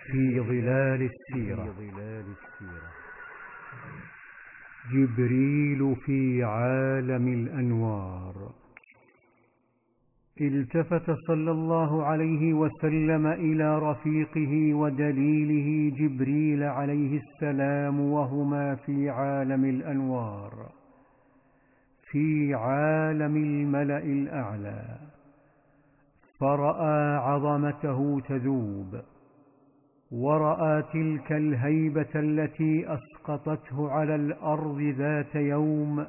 في ظلال السيرة. جبريل في عالم الأنوار. التفت صلى الله عليه وسلم إلى رفيقه ودليله جبريل عليه السلام وهما في عالم الأنوار، في عالم الملأ الأعلى، فرأى عظمته تذوب، ورأى تلك الهيبة التي أسقطته على الأرض ذات يوم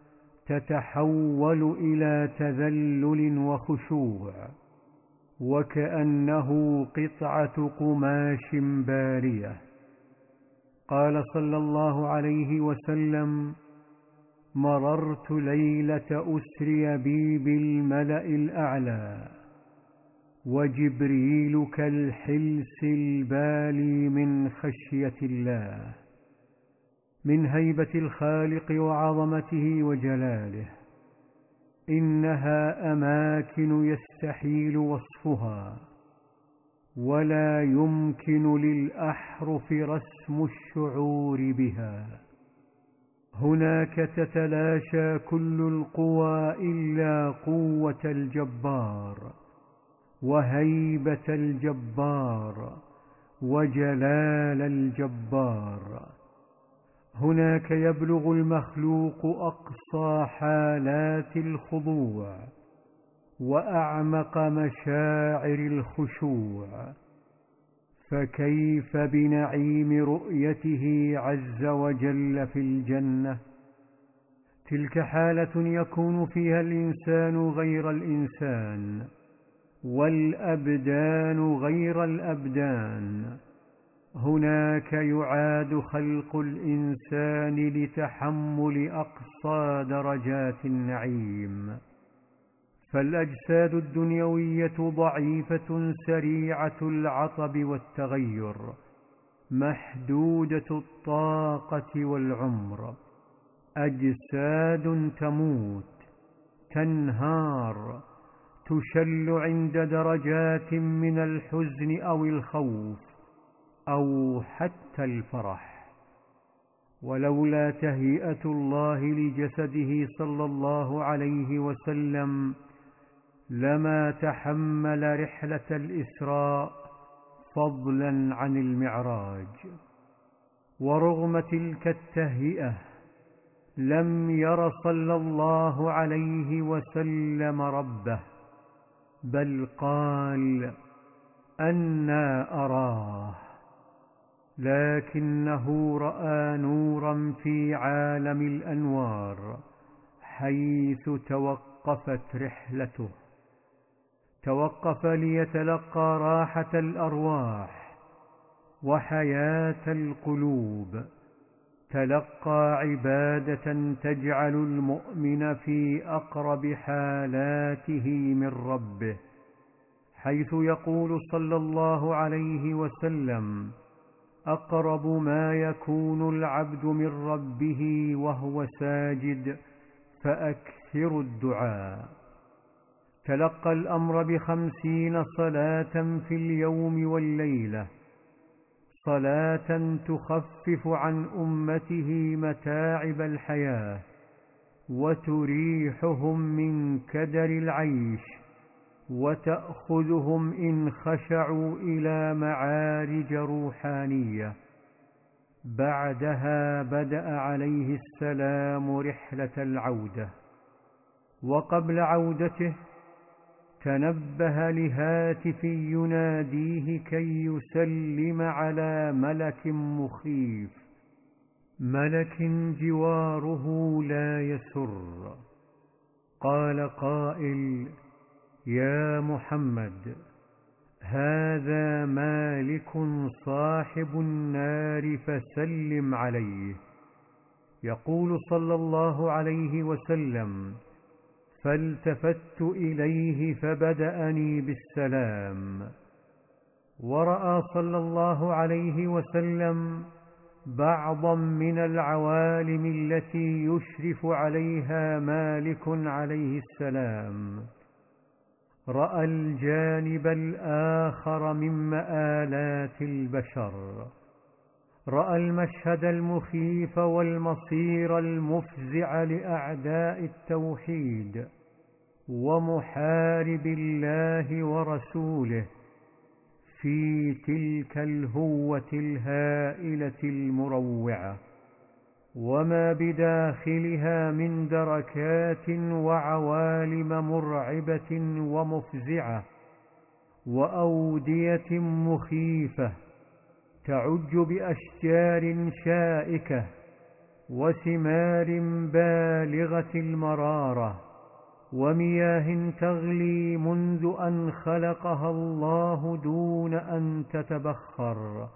تتحول إلى تذلل وخشوع، وكأنه قطعة قماش بارية. قال صلى الله عليه وسلم: مررت ليلة أسري بي بالملأ الأعلى، وجبريل كالحلس البالي من خشية الله، من هيبة الخالق وعظمته وجلاله. إنها أماكن يستحيل وصفها، ولا يمكن للأحرف رسم الشعور بها. هناك تتلاشى كل القوى إلا قوة الجبار، وهيبة الجبار، وجلال الجبار. هناك يبلغ المخلوق أقصى حالات الخضوع وأعمق مشاعر الخشوع، فكيف بنعيم رؤيته عز وجل في الجنة؟ تلك حالة يكون فيها الإنسان غير الإنسان، والأبدان غير الأبدان. هناك يعاد خلق الإنسان لتحمل أقصى درجات النعيم، فالأجساد الدنيوية ضعيفة سريعة العطب والتغير، محدودة الطاقة والعمر، أجساد تموت، تنهار، تشل عند درجات من الحزن أو الخوف أو حتى الفرح. ولولا تهيئة الله لجسده صلى الله عليه وسلم لما تحمل رحلة الإسراء، فضلا عن المعراج. ورغم تلك التهيئة لم ير صلى الله عليه وسلم ربه، بل قال: أنى أراه. لكنه رأى نورا في عالم الأنوار حيث توقفت رحلته. توقف ليتلقى راحة الأرواح وحياة القلوب، تلقى عبادة تجعل المؤمن في أقرب حالاته من ربه، حيث يقول صلى الله عليه وسلم: أقرب ما يكون العبد من ربه وهو ساجد فأكثر الدعاء. تلقى الأمر ب50 صلاة في اليوم والليلة، صلاة تخفف عن أمته متاعب الحياة وتريحهم من كدر العيش، وتأخذهم إن خشعوا إلى معارج روحانية. بعدها بدأ عليه السلام رحلة العودة، وقبل عودته تنبه لهاتف يناديه كي يسلم على ملك مخيف، ملك جواره لا يسر. قال قائل: يا محمد، هذا مالك صاحب النار فسلم عليه. يقول صلى الله عليه وسلم: فالتفت إليه فبدأني بالسلام. ورأى صلى الله عليه وسلم بعضا من العوالم التي يشرف عليها مالك عليه السلام. رأى الجانب الآخر من مآلات البشر، رأى المشهد المخيف والمصير المفزع لأعداء التوحيد ومحارب الله ورسوله في تلك الهوة الهائلة المروعة، وما بداخلها من دركات وعوالم مرعبة ومفزعة وأودية مخيفة تعج بأشجار شائكة وثمار بالغة المرارة ومياه تغلي منذ أن خلقها الله دون أن تتبخر،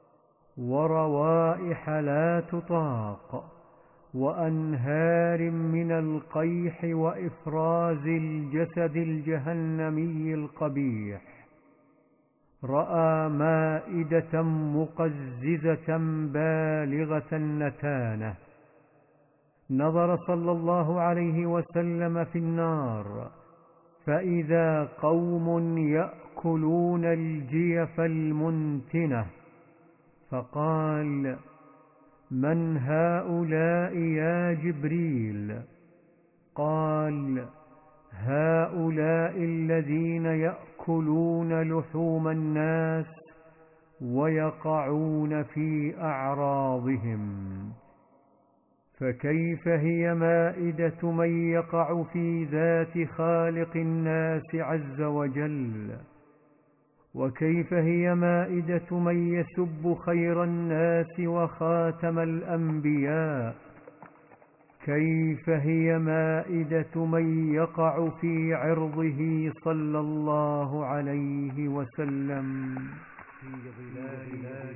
وروائح لا تطاق، وأنهار من القيح وإفراز الجسد الجهنمي القبيح. رأى مائدة مقززة بالغة النتانة. نظر صلى الله عليه وسلم في النار فإذا قوم يأكلون الجيف المنتنة، فقال: من هؤلاء يا جبريل؟ قال: هؤلاء الذين يأكلون لحوم الناس ويقعون في أعراضهم. فكيف هي مائدة من يقع في ذات خالق الناس عز وجل؟ وكيف هي مائدة من يسب خير الناس وخاتم الأنبياء؟ كيف هي مائدة من يقع في عرضه صلى الله عليه وسلم في ظلال